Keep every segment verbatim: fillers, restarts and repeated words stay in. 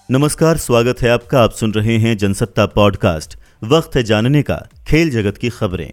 नमस्कार, स्वागत है आपका। आप सुन रहे हैं जनसत्ता पॉडकास्ट। वक्त है जानने का खेल जगत की खबरें।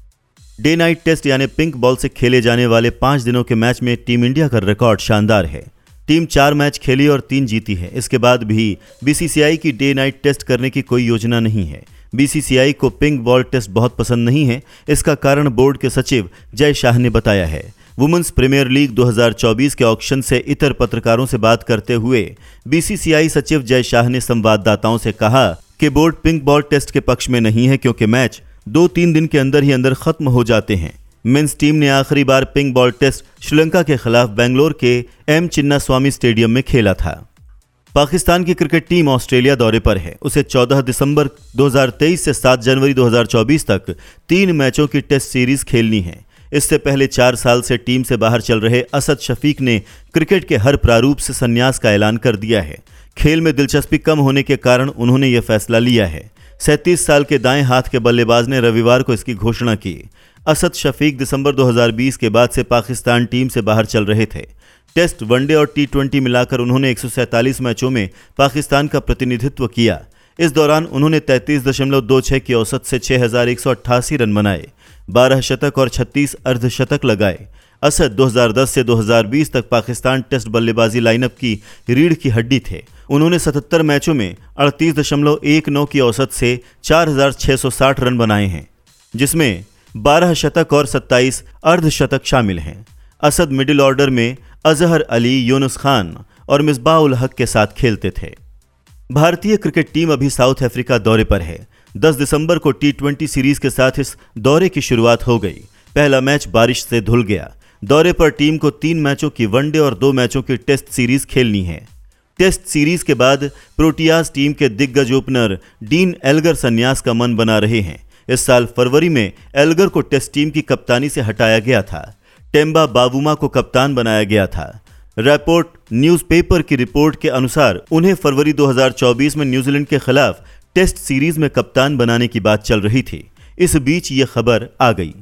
डे नाइट टेस्ट यानी पिंक बॉल से खेले जाने वाले पांच दिनों के मैच में टीम इंडिया का रिकॉर्ड शानदार है। टीम चार मैच खेली और तीन जीती है। इसके बाद भी बीसीसीआई की डे नाइट टेस्ट करने की कोई योजना नहीं है। बीसीसीआई को पिंक बॉल टेस्ट बहुत पसंद नहीं है। इसका कारण बोर्ड के सचिव जय शाह ने बताया है। वुमेन्स प्रीमियर लीग दो हज़ार चौबीस के ऑक्शन से इतर पत्रकारों से बात करते हुए बीसीसीआई सचिव जय शाह ने संवाददाताओं से कहा कि बोर्ड पिंक बॉल टेस्ट के पक्ष में नहीं है, क्योंकि मैच दो तीन दिन के अंदर ही अंदर खत्म हो जाते हैं। मेंस टीम ने आखिरी बार पिंक बॉल टेस्ट श्रीलंका के खिलाफ बेंगलोर के एम चिन्नास्वामी स्टेडियम में खेला था। पाकिस्तान की क्रिकेट टीम ऑस्ट्रेलिया दौरे पर है। उसे चौदह दिसंबर दो हज़ार तेईस से सात जनवरी दो हज़ार चौबीस तक तीन मैचों की टेस्ट सीरीज खेलनी है। इससे पहले चार साल से टीम से बाहर चल रहे असद शफीक ने क्रिकेट के हर प्रारूप से संन्यास का ऐलान कर दिया है। खेल में दिलचस्पी कम होने के कारण उन्होंने यह फैसला लिया है। सैंतीस साल के दाएं हाथ के बल्लेबाज ने रविवार को इसकी घोषणा की। असद शफीक दिसंबर दो हज़ार बीस के बाद से पाकिस्तान टीम से बाहर चल रहे थे। टेस्ट, वनडे और टी ट्वेंटी मिलाकर उन्होंने एक सौ सैंतालीस मैचों में पाकिस्तान का प्रतिनिधित्व किया। इस दौरान उन्होंने तैंतीस दशमलव दो छह की औसत से छह हज़ार एक सौ अट्ठासी रन बनाए, बारह शतक और छत्तीस अर्धशतक लगाए। असद दो हज़ार दस से दो हज़ार बीस तक पाकिस्तान टेस्ट बल्लेबाजी लाइनअप की रीढ़ की हड्डी थे। उन्होंने सतहत्तर मैचों में अड़तीस दशमलव एक नौ की औसत से चार हज़ार छह सौ साठ रन बनाए हैं, जिसमें बारह शतक और सत्ताईस अर्धशतक शामिल हैं। असद मिडिल ऑर्डर में अजहर अली, यूनुस खान और मिसबाह उल हक के साथ खेलते थे। भारतीय क्रिकेट टीम अभी साउथ अफ्रीका दौरे पर है। दस दिसंबर को टी ट्वेंटी सीरीज के साथ इस दौरे की शुरुआत हो गई। पहला मैच बारिश से धुल गया। दौरे पर टीम को तीन मैचों की वनडे और दो मैचों की टेस्ट सीरीज खेलनी है। टेस्ट सीरीज के बाद प्रोटियाज टीम के दिग्गज ओपनर डीन एल्गर संन्यास का मन बना रहे हैं। इस साल फरवरी में एल्गर को टेस्ट टीम की कप्तानी से हटाया गया था। टेम्बा बावुमा को कप्तान बनाया गया था। रैपोर्ट न्यूज़पेपर की रिपोर्ट के अनुसार उन्हें फरवरी दो हज़ार चौबीस में न्यूजीलैंड के खिलाफ टेस्ट सीरीज में कप्तान बनाने की बात चल रही थी। इस बीच ये खबर आ गई।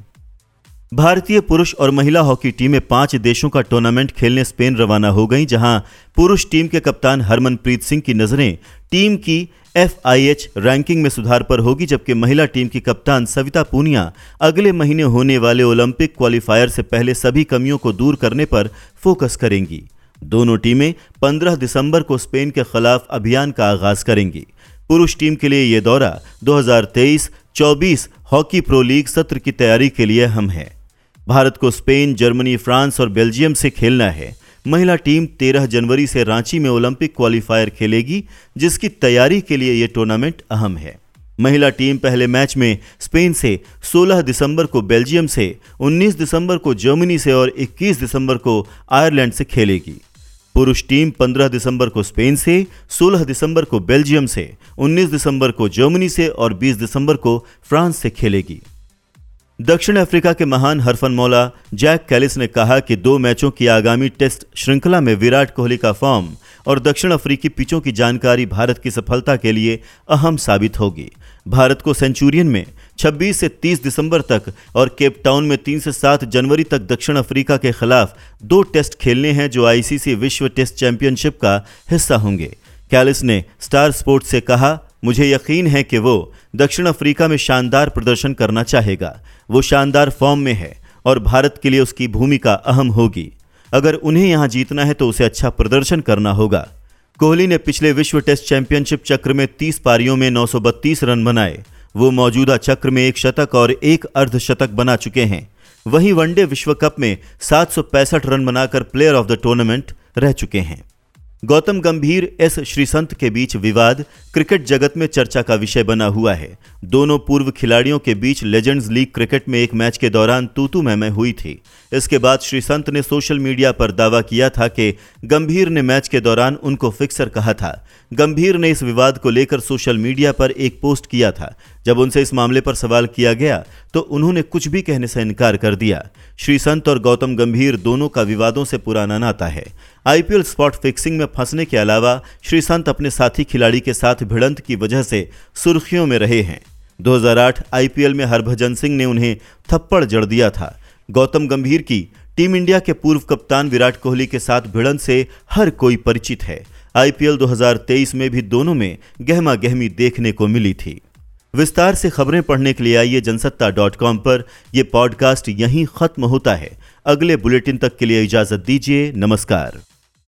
भारतीय पुरुष और महिला हॉकी टीमें पांच देशों का टूर्नामेंट खेलने स्पेन रवाना हो गईं, जहां पुरुष टीम के कप्तान हरमनप्रीत सिंह की नजरें टीम की एफ आई एच रैंकिंग में सुधार पर होगी, जबकि महिला टीम की कप्तान सविता पूनिया अगले महीने होने वाले ओलंपिक क्वालिफायर से पहले सभी कमियों को दूर करने पर फोकस करेंगी। दोनों टीमें पंद्रह दिसंबर को स्पेन के खिलाफ अभियान का आगाज करेंगी। पुरुष टीम के लिए यह दौरा दो हज़ार तेईस चौबीस हॉकी प्रो लीग सत्र की तैयारी के लिए अहम है। भारत को स्पेन, जर्मनी, फ्रांस और बेल्जियम से खेलना है। महिला टीम तेरह जनवरी से रांची में ओलंपिक क्वालिफायर खेलेगी, जिसकी तैयारी के लिए यह टूर्नामेंट अहम है। महिला टीम पहले मैच में स्पेन से, सोलह दिसंबर को बेल्जियम से, उन्नीस दिसंबर को जर्मनी से और इक्कीस दिसंबर को आयरलैंड से खेलेगी। पुरुष टीम पंद्रह दिसंबर को स्पेन से, सोलह दिसंबर को बेल्जियम से, उन्नीस दिसंबर को जर्मनी से और बीस दिसंबर को फ्रांस से खेलेगी। दक्षिण अफ्रीका के महान हरफनमौला जैक कैलिस ने कहा कि दो मैचों की आगामी टेस्ट श्रृंखला में विराट कोहली का फॉर्म और दक्षिण अफ्रीकी पिचों की जानकारी भारत की सफलता के लिए अहम साबित होगी। भारत को सेंचुरियन में छब्बीस से तीस दिसंबर तक और केप टाउन में तीन से सात जनवरी तक दक्षिण अफ्रीका के खिलाफ दो टेस्ट खेलने हैं, जो आईसीसी विश्व टेस्ट चैंपियनशिप का हिस्सा होंगे। कैलिस ने स्टार स्पोर्ट्स से कहा, मुझे यकीन है कि वो दक्षिण अफ्रीका में शानदार प्रदर्शन करना चाहेगा। वो शानदार फॉर्म में है और भारत के लिए उसकी भूमिका अहम होगी। अगर उन्हें यहां जीतना है तो उसे अच्छा प्रदर्शन करना होगा। कोहली ने पिछले विश्व टेस्ट चैंपियनशिप चक्र में तीस पारियों में नौ सौ बत्तीस रन बनाए। वो मौजूदा चक्र में एक शतक और एक अर्धशतक बना चुके हैं। वहीं वनडे विश्व कप में सात सौ पैंसठ रन बनाकर प्लेयर ऑफ द टूर्नामेंट रह चुके हैं। गौतम गंभीर, एस श्रीसंत के बीच विवाद क्रिकेट जगत में चर्चा का विषय बना हुआ है। दोनों पूर्व खिलाड़ियों के बीच लेजेंड्स लीग क्रिकेट में एक मैच के दौरान तू-तू मैं-मैं हुई थी। इसके बाद श्रीसंत ने सोशल मीडिया पर दावा किया था कि गंभीर ने मैच के दौरान उनको फिक्सर कहा था। गंभीर ने इस विवाद को लेकर सोशल मीडिया पर एक पोस्ट किया था। जब उनसे इस मामले पर सवाल किया गया तो उन्होंने कुछ भी कहने से इनकार कर दिया। श्रीसंत और गौतम गंभीर दोनों का विवादों से पुराना नाता है। आईपीएल स्पॉट फिक्सिंग में फंसने के अलावा श्रीसंत अपने साथी खिलाड़ी के साथ भिड़ंत की वजह से सुर्खियों में रहे हैं। दो हज़ार आठ आईपीएल में हरभजन सिंह ने उन्हें थप्पड़ जड़ दिया था। गौतम गंभीर की टीम इंडिया के पूर्व कप्तान विराट कोहली के साथ भिड़ंत से हर कोई परिचित है। आईपीएल दो हज़ार तेईस में भी दोनों में गहमा गहमी देखने को मिली थी। विस्तार से खबरें पढ़ने के लिए आइए जनसत्ता डॉट कॉम पर। यह पॉडकास्ट यहीं खत्म होता है। अगले बुलेटिन तक के लिए इजाजत दीजिए। नमस्कार।